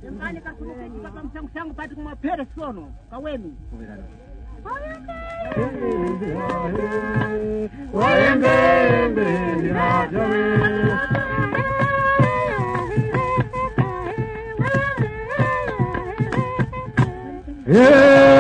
Ngani kakuruke kwa mchango changu pati kumapere sono kawenu. Yeah.